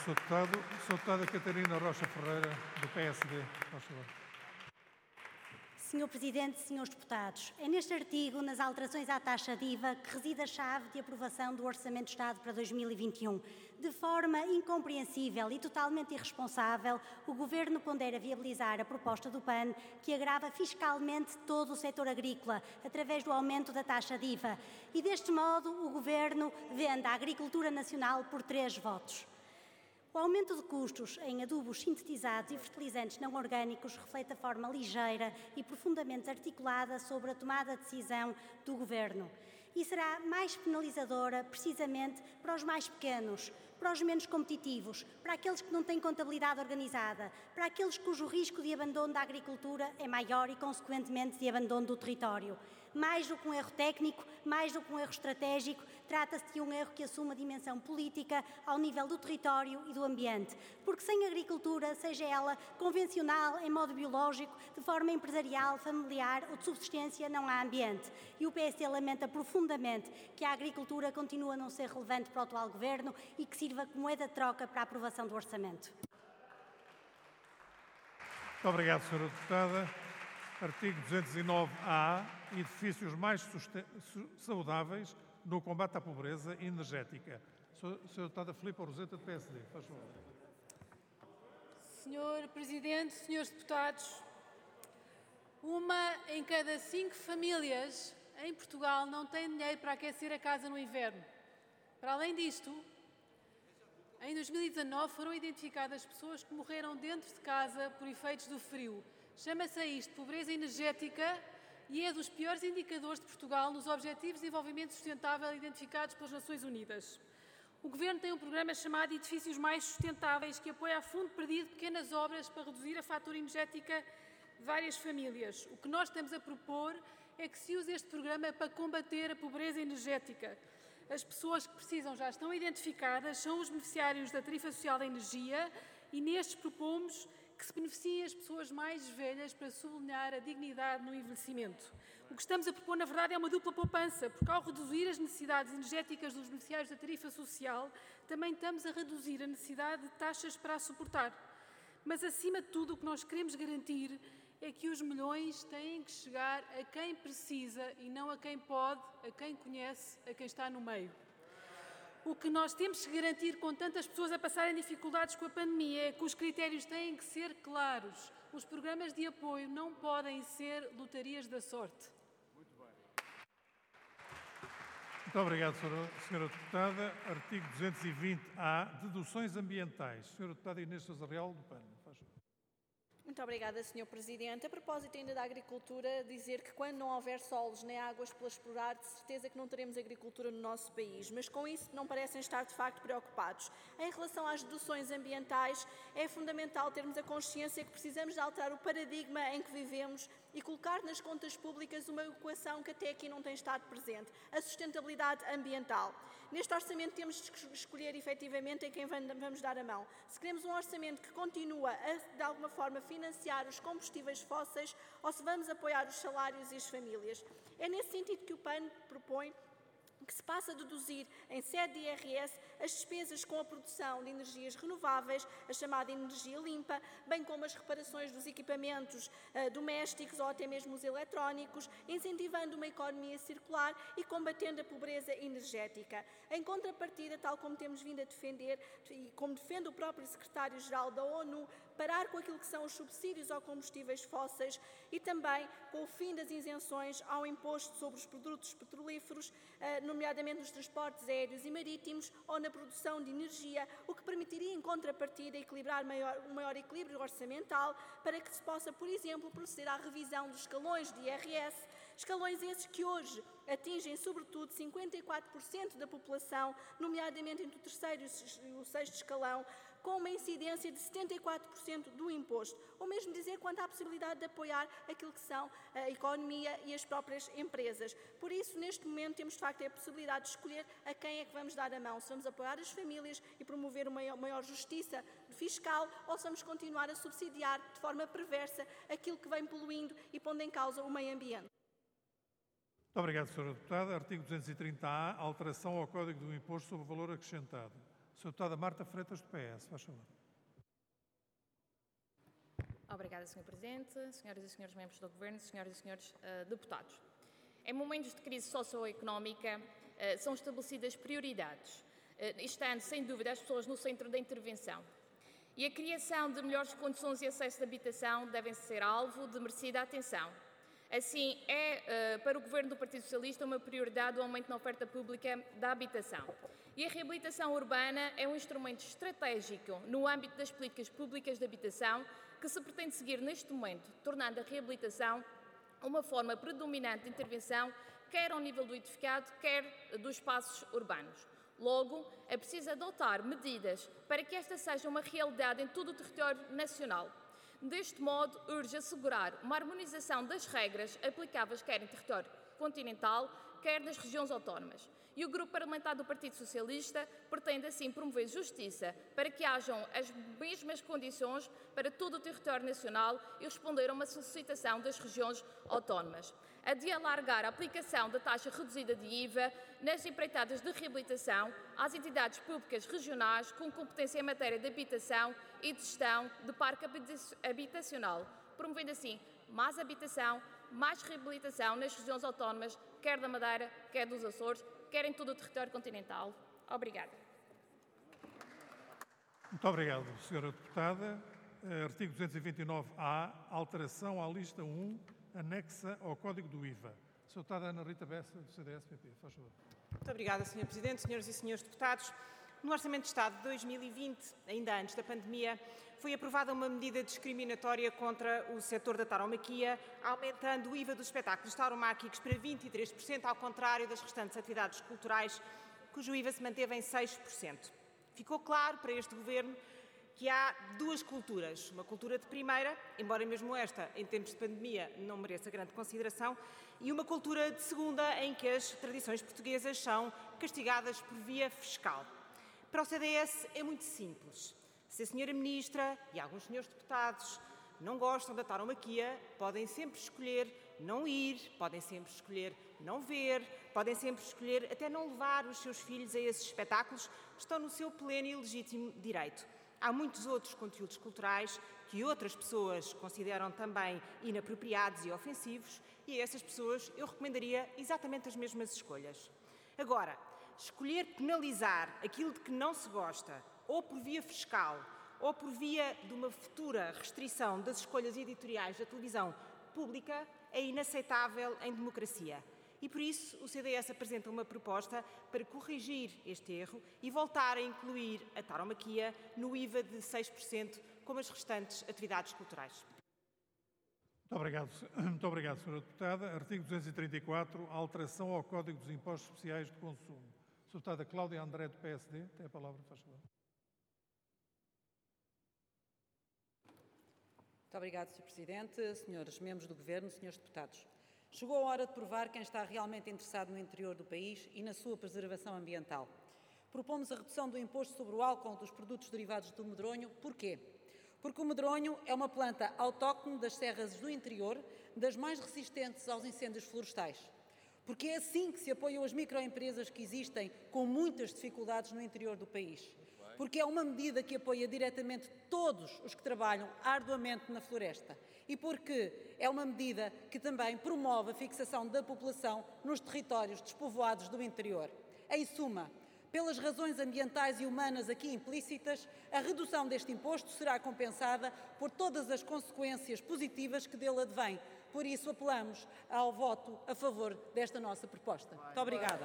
Sr. Deputado. Sra. Deputada Catarina Rocha Ferreira, do PSD. Faz favor. Senhor Presidente, senhores deputados, é neste artigo, nas alterações à taxa de IVA, que reside a chave de aprovação do Orçamento de Estado para 2021. De forma incompreensível e totalmente irresponsável, o Governo pondera viabilizar a proposta do PAN, que agrava fiscalmente todo o setor agrícola, através do aumento da taxa de IVA. E deste modo, o Governo vende a agricultura nacional por 3 votos. O aumento de custos em adubos sintetizados e fertilizantes não orgânicos reflete a forma ligeira e profundamente articulada sobre a tomada de decisão do Governo e será mais penalizadora precisamente para os mais pequenos, para os menos competitivos, para aqueles que não têm contabilidade organizada, para aqueles cujo risco de abandono da agricultura é maior e, consequentemente, de abandono do território. Mais do que um erro técnico, mais do que um erro estratégico, trata-se de um erro que assume uma dimensão política ao nível do território e do ambiente. Porque sem agricultura, seja ela convencional, em modo biológico, de forma empresarial, familiar ou de subsistência, não há ambiente. E o PSD lamenta profundamente que a agricultura continue a não ser relevante para o atual Governo e que sirva como moeda de troca para a aprovação do orçamento. Muito obrigado, Sra. Deputada. Artigo 209-A. Edifícios mais saudáveis no combate à pobreza energética. Sra. Deputada Filipa Roseta, do PSD. Faz favor. Senhor Presidente, senhores deputados, 1 em cada 5 famílias em Portugal não tem dinheiro para aquecer a casa no inverno. Para além disto, em 2019 foram identificadas pessoas que morreram dentro de casa por efeitos do frio. Chama-se a isto pobreza energética e é dos piores indicadores de Portugal nos Objetivos de Desenvolvimento Sustentável identificados pelas Nações Unidas. O Governo tem um programa chamado Edifícios Mais Sustentáveis, que apoia a fundo perdido pequenas obras para reduzir a fatura energética de várias famílias. O que nós estamos a propor é que se use este programa para combater a pobreza energética. As pessoas que precisam já estão identificadas, são os beneficiários da tarifa social da energia e nestes propomos que se beneficiem as pessoas mais velhas para sublinhar a dignidade no envelhecimento. O que estamos a propor, na verdade, é uma dupla poupança, porque ao reduzir as necessidades energéticas dos beneficiários da tarifa social, também estamos a reduzir a necessidade de taxas para a suportar. Mas, acima de tudo, o que nós queremos garantir é que os milhões têm que chegar a quem precisa e não a quem pode, a quem conhece, a quem está no meio. O que nós temos que garantir com tantas pessoas a passarem dificuldades com a pandemia é que os critérios têm que ser claros. Os programas de apoio não podem ser lotarias da sorte. Muito obrigado, Sra. Deputada. Artigo 220-A. Deduções ambientais. Sra. Deputada Inês Sousa Real, do PAN. Faz favor. Muito obrigada, Sr. Presidente. A propósito ainda da agricultura, dizer que quando não houver solos nem águas para explorar, de certeza que não teremos agricultura no nosso país, mas com isso não parecem estar de facto preocupados. Em relação às deduções ambientais, é fundamental termos a consciência que precisamos de alterar o paradigma em que vivemos e colocar nas contas públicas uma equação que até aqui não tem estado presente, a sustentabilidade ambiental. Neste orçamento temos de escolher efetivamente em quem vamos dar a mão. Se queremos um orçamento que continua a, de alguma forma, financiar os combustíveis fósseis ou se vamos apoiar os salários e as famílias. É nesse sentido que o PAN propõe que se passa a deduzir em sede de IRS as despesas com a produção de energias renováveis, a chamada energia limpa, bem como as reparações dos equipamentos domésticos ou até mesmo os eletrónicos, incentivando uma economia circular e combatendo a pobreza energética. Em contrapartida, tal como temos vindo a defender e como defende o próprio secretário-geral da ONU, parar com aquilo que são os subsídios aos combustíveis fósseis e também com o fim das isenções ao imposto sobre os produtos petrolíferos, nomeadamente nos transportes aéreos e marítimos ou na produção de energia, o que permitiria, em contrapartida, equilibrar um maior equilíbrio orçamental para que se possa, por exemplo, proceder à revisão dos escalões de IRS, escalões esses que hoje atingem, sobretudo, 54% da população, nomeadamente entre o terceiro e o sexto escalão, com uma incidência de 74% do imposto. Ou mesmo dizer quanto à possibilidade de apoiar aquilo que são a economia e as próprias empresas. Por isso, neste momento, temos de facto a possibilidade de escolher a quem é que vamos dar a mão. Se vamos apoiar as famílias e promover uma maior justiça fiscal ou se vamos continuar a subsidiar de forma perversa aquilo que vem poluindo e pondo em causa o meio ambiente. Muito obrigado, Sra. Deputada. Artigo 230-A. Alteração ao Código do Imposto sobre o Valor Acrescentado. Sra. Deputada Marta Freitas, do PS, faz favor. Obrigada, Sr. Presidente, senhoras e senhores membros do Governo, senhoras e senhores deputados. Em momentos de crise socioeconómica, são estabelecidas prioridades, estando, sem dúvida, as pessoas no centro da intervenção. E a criação de melhores condições e acesso de habitação devem ser alvo de merecida atenção. Assim, para o Governo do Partido Socialista uma prioridade o aumento na oferta pública da habitação. E a reabilitação urbana é um instrumento estratégico no âmbito das políticas públicas de habitação que se pretende seguir neste momento, tornando a reabilitação uma forma predominante de intervenção, quer ao nível do edificado, quer dos espaços urbanos. Logo, é preciso adotar medidas para que esta seja uma realidade em todo o território nacional. Deste modo, urge assegurar uma harmonização das regras aplicáveis quer em território continental, quer nas regiões autónomas. E o Grupo Parlamentar do Partido Socialista pretende assim promover justiça para que hajam as mesmas condições para todo o território nacional e responder a uma solicitação das regiões autónomas. A de alargar a aplicação da taxa reduzida de IVA nas empreitadas de reabilitação às entidades públicas regionais com competência em matéria de habitação e de gestão de parque habitacional, promovendo assim mais habitação, mais reabilitação nas regiões autónomas, quer da Madeira, quer dos Açores, quer em todo o território continental. Obrigada. Muito obrigado, Sra. Deputada. Artigo 229-A, alteração à lista 1, anexa ao Código do IVA. Sra. Deputada Ana Rita Bessa, do CDS-PP, faz favor. Muito obrigada, Sr. Presidente, senhoras e senhores deputados. No Orçamento de Estado de 2020, ainda antes da pandemia, foi aprovada uma medida discriminatória contra o setor da tauromaquia, aumentando o IVA dos espetáculos tauromáquicos para 23%, ao contrário das restantes atividades culturais, cujo IVA se manteve em 6%. Ficou claro para este Governo que há duas culturas. Uma cultura de primeira, embora mesmo esta, em tempos de pandemia, não mereça grande consideração, e uma cultura de segunda, em que as tradições portuguesas são castigadas por via fiscal. Para o CDS é muito simples. Se a Sra. Ministra e alguns senhores deputados não gostam da tauromaquia, podem sempre escolher não ir, podem sempre escolher não ver, podem sempre escolher até não levar os seus filhos a esses espetáculos, estão no seu pleno e legítimo direito. Há muitos outros conteúdos culturais que outras pessoas consideram também inapropriados e ofensivos, e a essas pessoas eu recomendaria exatamente as mesmas escolhas. Agora, escolher penalizar aquilo de que não se gosta, ou por via fiscal, ou por via de uma futura restrição das escolhas editoriais da televisão pública, é inaceitável em democracia. E por isso o CDS apresenta uma proposta para corrigir este erro e voltar a incluir a tauromaquia no IVA de 6%, como as restantes atividades culturais. Muito obrigado, Sra. Deputada. Artigo 234, alteração ao Código dos Impostos Especiais de Consumo. Sra. Deputada Cláudia André, do PSD, tem a palavra, faz favor. Muito obrigado, Sr. Presidente, senhores membros do Governo, senhores deputados. Chegou a hora de provar quem está realmente interessado no interior do país e na sua preservação ambiental. Propomos a redução do imposto sobre o álcool dos produtos derivados do medronho. Porquê? Porque o medronho é uma planta autóctone das serras do interior, das mais resistentes aos incêndios florestais. Porque é assim que se apoiam as microempresas que existem com muitas dificuldades no interior do país. Porque é uma medida que apoia diretamente todos os que trabalham arduamente na floresta. E porque é uma medida que também promove a fixação da população nos territórios despovoados do interior. Em suma, pelas razões ambientais e humanas aqui implícitas, a redução deste imposto será compensada por todas as consequências positivas que dele advêm. Por isso, apelamos ao voto a favor desta nossa proposta. Muito obrigada.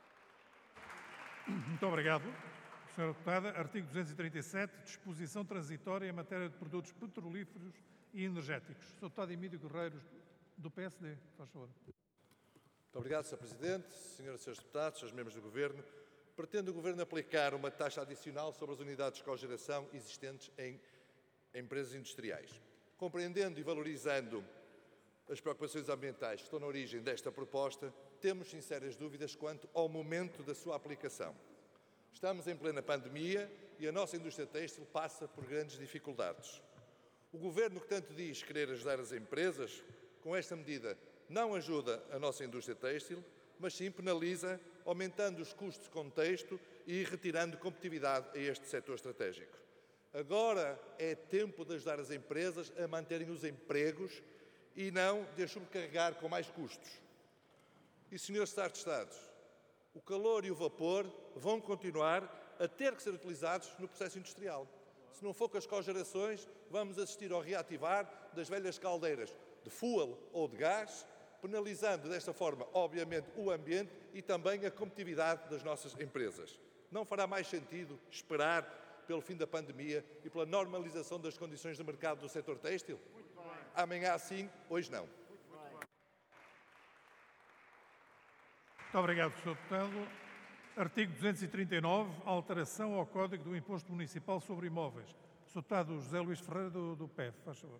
Muito obrigado, Sra. Deputada. Artigo 237, disposição transitória em matéria de produtos petrolíferos e energéticos. Sra. Deputada Emílio Guerreiro, do PSD, faz favor. Muito obrigado, Sr. Presidente, senhoras e senhores deputados, senhores membros do Governo. Pretende o Governo aplicar uma taxa adicional sobre as unidades de cogeração existentes em empresas industriais. Compreendendo e valorizando as preocupações ambientais que estão na origem desta proposta, temos sinceras dúvidas quanto ao momento da sua aplicação. Estamos em plena pandemia e a nossa indústria têxtil passa por grandes dificuldades. O Governo, que tanto diz querer ajudar as empresas, com esta medida não ajuda a nossa indústria têxtil, mas sim penaliza, aumentando os custos de contexto e retirando competitividade a este setor estratégico. Agora é tempo de ajudar as empresas a manterem os empregos e não de as sobrecarregar com mais custos. E, Srs. Secretários de Estado, o calor e o vapor vão continuar a ter que ser utilizados no processo industrial. Se não for com as cogerações, vamos assistir ao reativar das velhas caldeiras de fuel ou de gás, penalizando desta forma, obviamente, o ambiente e também a competitividade das nossas empresas. Não fará mais sentido esperar pelo fim da pandemia e pela normalização das condições de mercado do setor têxtil? Amanhã sim, hoje não. Muito obrigado, Sr. Deputado. Artigo 239, alteração ao Código do Imposto Municipal sobre Imóveis. Sr. Deputado José Luís Ferreira, do PEV, faz favor.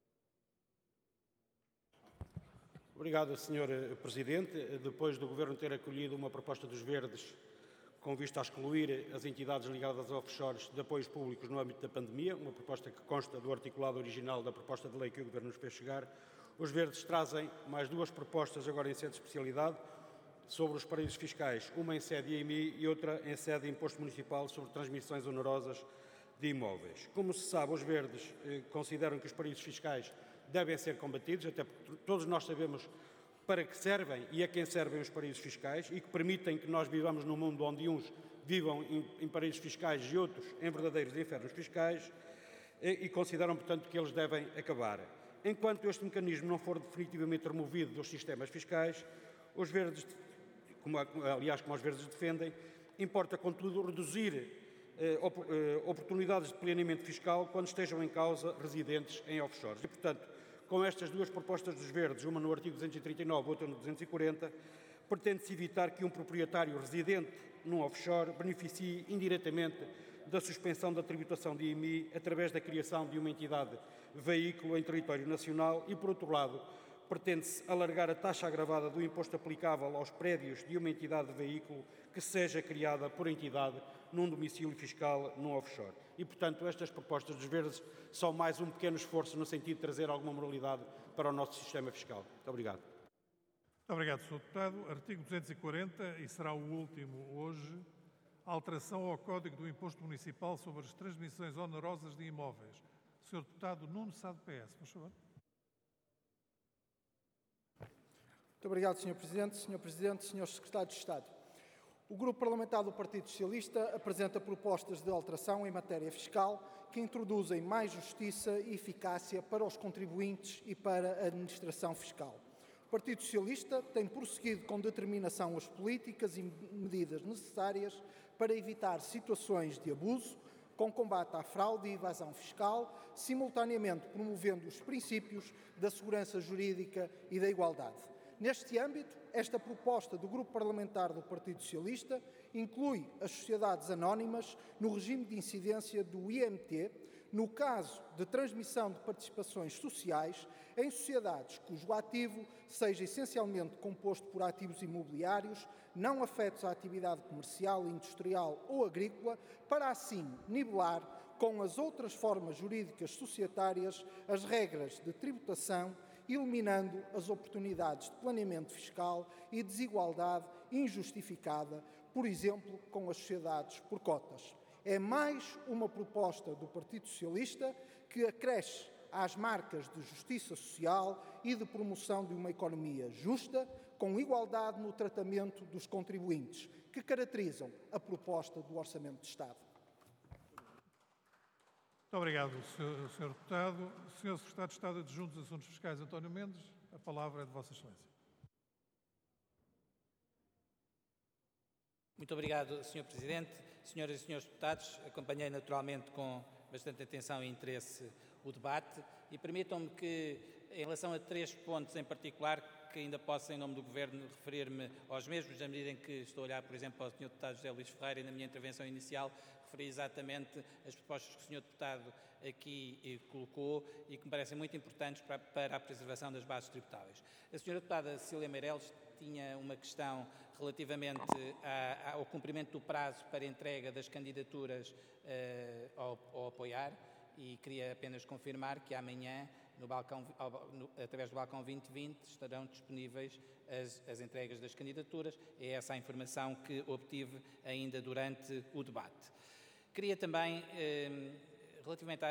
Obrigado, Sr. Presidente. Depois do Governo ter acolhido uma proposta dos Verdes com vista a excluir as entidades ligadas a offshores de apoios públicos no âmbito da pandemia, uma proposta que consta do articulado original da proposta de lei que o Governo nos fez chegar, os Verdes trazem mais duas propostas agora em sede de especialidade sobre os paraísos fiscais, uma em sede IMI e outra em sede de Imposto Municipal sobre transmissões onerosas de imóveis. Como se sabe, os Verdes consideram que os paraísos fiscais devem ser combatidos, até porque todos nós sabemos para que servem e a quem servem os paraísos fiscais e que permitem que nós vivamos num mundo onde uns vivam em paraísos fiscais e outros em verdadeiros infernos fiscais e consideram, portanto, que eles devem acabar. Enquanto este mecanismo não for definitivamente removido dos sistemas fiscais, os Verdes, como os Verdes defendem, importa, contudo, reduzir oportunidades de planeamento fiscal quando estejam em causa residentes em offshores. E, portanto, com estas duas propostas dos Verdes, uma no artigo 239, outra no 240, pretende-se evitar que um proprietário residente num offshore beneficie indiretamente da suspensão da tributação de IMI através da criação de uma entidade veículo em território nacional e, por outro lado, pretende-se alargar a taxa agravada do imposto aplicável aos prédios de uma entidade de veículo que seja criada por entidade num domicílio fiscal num offshore. E, portanto, estas propostas dos Verdes são mais um pequeno esforço no sentido de trazer alguma moralidade para o nosso sistema fiscal. Muito obrigado. Muito obrigado, Sr. Deputado. Artigo 240, e será o último hoje, alteração ao Código do Imposto Municipal sobre as transmissões onerosas de imóveis. Sr. Deputado Nuno Sá, do PS, por favor. Muito obrigado, Sr. Presidente. Sr. Presidente, Srs. Secretários de Estado. O Grupo Parlamentar do Partido Socialista apresenta propostas de alteração em matéria fiscal que introduzem mais justiça e eficácia para os contribuintes e para a administração fiscal. O Partido Socialista tem prosseguido com determinação as políticas e medidas necessárias para evitar situações de abuso, com combate à fraude e evasão fiscal, simultaneamente promovendo os princípios da segurança jurídica e da igualdade. Neste âmbito, esta proposta do Grupo Parlamentar do Partido Socialista inclui as sociedades anónimas no regime de incidência do IMT, no caso de transmissão de participações sociais em sociedades cujo ativo seja essencialmente composto por ativos imobiliários, não afetos à atividade comercial, industrial ou agrícola, para assim nivelar com as outras formas jurídicas societárias as regras de tributação, eliminando as oportunidades de planeamento fiscal e desigualdade injustificada, por exemplo, com as sociedades por cotas. É mais uma proposta do Partido Socialista que acresce às marcas de justiça social e de promoção de uma economia justa, com igualdade no tratamento dos contribuintes, que caracterizam a proposta do Orçamento de Estado. Muito obrigado, Sr. Deputado. Sr. Secretário de Estado Adjunto dos Assuntos Fiscais, António Mendes, a palavra é de Vossa Excelência. Muito obrigado, Sr. Presidente. Senhoras e senhores deputados, acompanhei naturalmente com bastante atenção e interesse o debate e permitam-me que, em relação a 3 pontos em particular, que ainda posso, em nome do Governo, referir-me aos mesmos, na medida em que estou a olhar, por exemplo, ao Sr. Deputado José Luís Ferreira e na minha intervenção inicial referi exatamente as propostas que o Sr. Deputado aqui colocou e que me parecem muito importantes para a preservação das bases tributáveis. A Sra. Deputada Cecília Meireles tinha uma questão relativamente ao cumprimento do prazo para entrega das candidaturas ao apoiar e queria apenas confirmar que amanhã através do balcão 2020, estarão disponíveis as entregas das candidaturas. É essa a informação que obtive ainda durante o debate. Queria também, relativamente